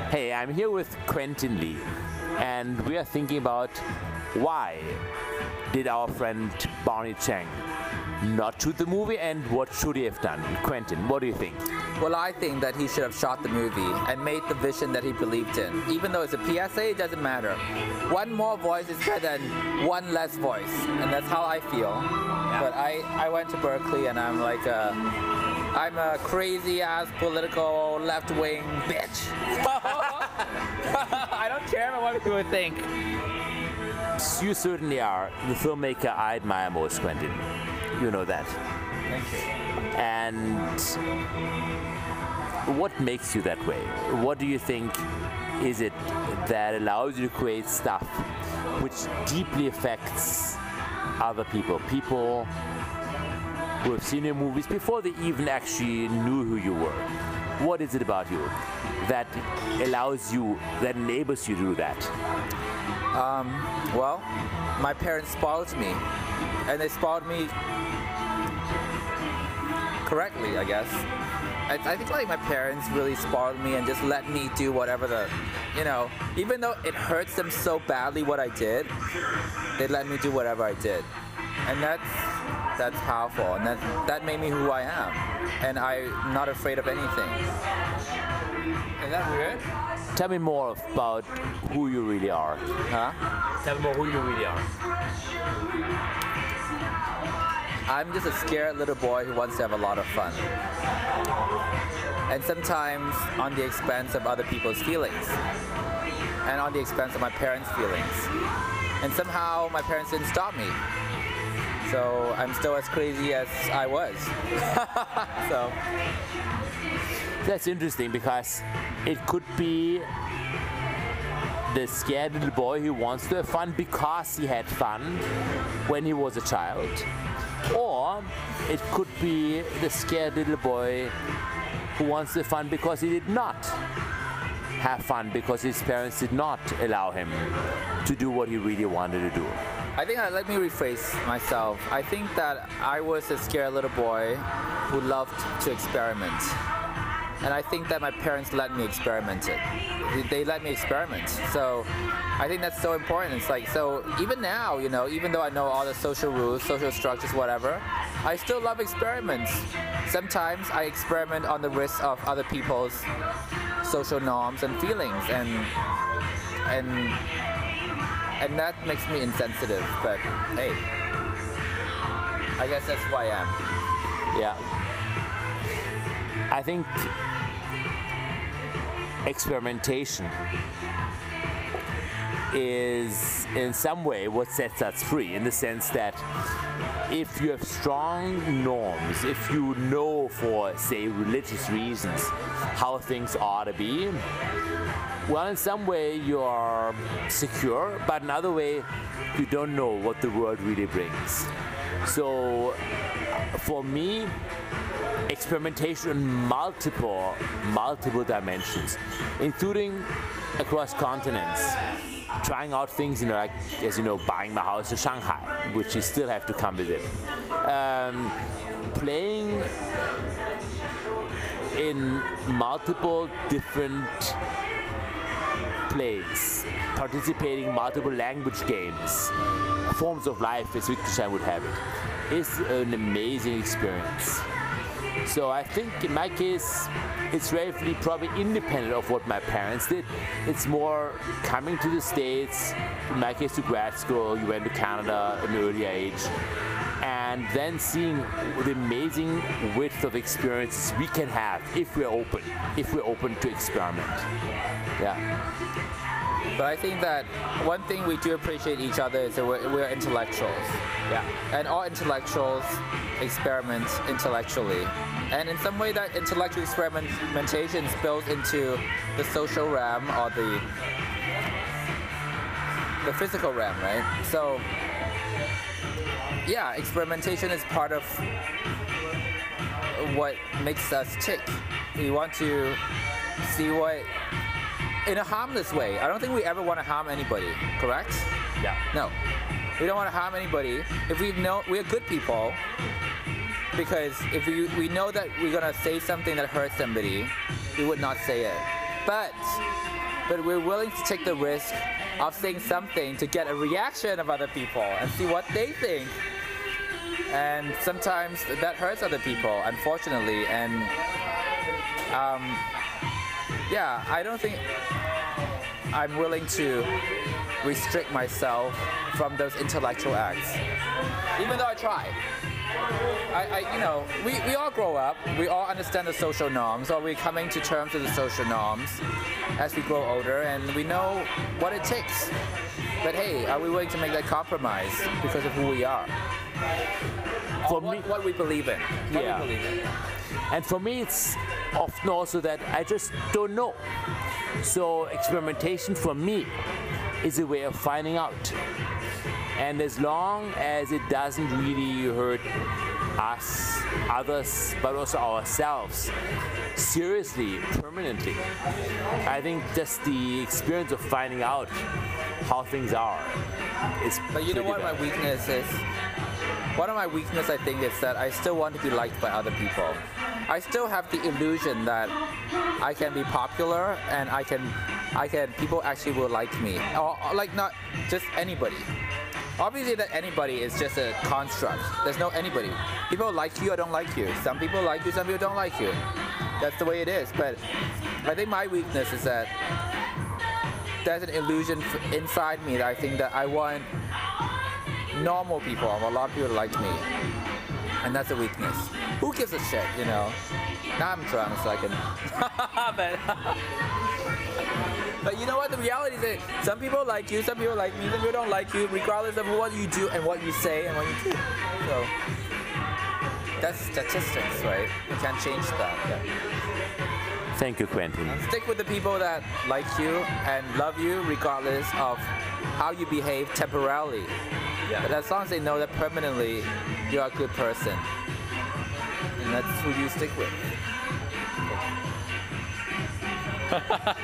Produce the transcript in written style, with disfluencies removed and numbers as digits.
Hey, I'm here with Quentin Lee, and we are thinking about why did our friend Barney Cheng not shoot the movie, and what should he have done? Quentin, what do you think? Well, I think that he should have shot the movie and made the vision that he believed in. Even though it's a PSA, it doesn't matter. One more voice is better than one less voice, and that's how I feel. Yeah. But I went to Berkeley, and I'm like I'm a crazy ass political left-wing bitch. I don't care about what people think. You certainly are the filmmaker I admire most, Quentin. You know that. Thank you. And what makes you that way? What do you think is it that allows you to create stuff which deeply affects other people? People who have seen your movies before they even actually knew who you were. What is it about you that allows you, that enables you to do that? Well, my parents spoiled me, and they spoiled me correctly, I guess. I think like my parents really spoiled me and just let me do whatever even though it hurts them so badly what I did, they let me do whatever I did. And that's powerful, and that made me who I am. And I'm not afraid of anything. Is that weird? Tell me more about who you really are. Huh? Tell me more who you really are. I'm just a scared little boy who wants to have a lot of fun. And sometimes on the expense of other people's feelings. And on the expense of my parents' feelings. And somehow my parents didn't stop me. So I'm still as crazy as I was. So that's interesting, because it could be the scared little boy who wants to have fun because he had fun when he was a child. Or it could be the scared little boy who wants to have fun because he did not have fun, because his parents did not allow him to do what he really wanted to do. I think, let me rephrase myself. I think that I was a scared little boy who loved to experiment. And I think that my parents let me experiment it. They let me experiment. So I think that's so important. It's like, so even now, even though I know all the social rules, social structures, whatever, I still love experiments. Sometimes I experiment on the risk of other people's social norms and feelings, and that makes me insensitive, but hey, I guess that's who I am. Yeah. I think experimentation is in some way what sets us free, in the sense that if you have strong norms, if you know for, say, religious reasons how things ought to be, well, in some way you are secure, but in another way you don't know what the world really brings. So for me, experimentation in multiple dimensions, including across continents, trying out things, like, as you know, buying my house in Shanghai, which you still have to come visit, playing in multiple different plays, participating in multiple language games, forms of life as Wittgenstein would have it, is an amazing experience. So I think in my case, it's relatively probably independent of what my parents did. It's more coming to the States, in my case to grad school, you went to Canada at an early age, and then seeing the amazing width of experiences we can have if we're open to experiment. Yeah. But I think that one thing we do appreciate each other is that we're intellectuals. Yeah. And all intellectuals experiment intellectually. And in some way that intellectual experimentation spills into the social realm or the physical realm, right? So yeah, experimentation is part of what makes us tick. We want to see what, in a harmless way. I don't think we ever want to harm anybody, correct? Yeah. No. We don't want to harm anybody. If we're good people, because if we know that we're going to say something that hurts somebody, we would not say it. but we're willing to take the risk of saying something to get a reaction of other people and see what they think. And sometimes that hurts other people, unfortunately. And yeah, I don't think I'm willing to restrict myself from those intellectual acts, even though I try. You know, we all grow up, we all understand the social norms, or we're coming to terms with the social norms as we grow older, and we know what it takes. But hey, are we willing to make that compromise because of who we are? For Or me, what we believe in. What Yeah. we believe in. and for me, it's often also that I just don't know. So experimentation for me is a way of finding out. And as long as it doesn't really hurt us, others, but also ourselves, seriously, permanently, I think just the experience of finding out how things are is But you know pretty what my bad. weakness is? One of my weaknesses, I think, is that I still want to be liked by other people. I still have the illusion that I can be popular and people actually will like me. Or like not just anybody. Obviously that anybody is just a construct. There's no anybody. People like you or don't like you. Some people like you, some people don't like you. That's the way it is. But I think my weakness is that there's an illusion inside me that I think that I want normal people, a lot of people like me, and that's a weakness. Who gives a shit, you know? Now I'm drunk, so I can. But you know what? The reality is that some people like you, some people like me, some people don't like you, regardless of what you do and what you say and what you do. So that's statistics, right? You can't change that. Yeah. Thank you, Quentin. Stick with the people that like you and love you regardless of how you behave temporarily. Yeah. But as long as they know that permanently you're a good person. And that's who you stick with.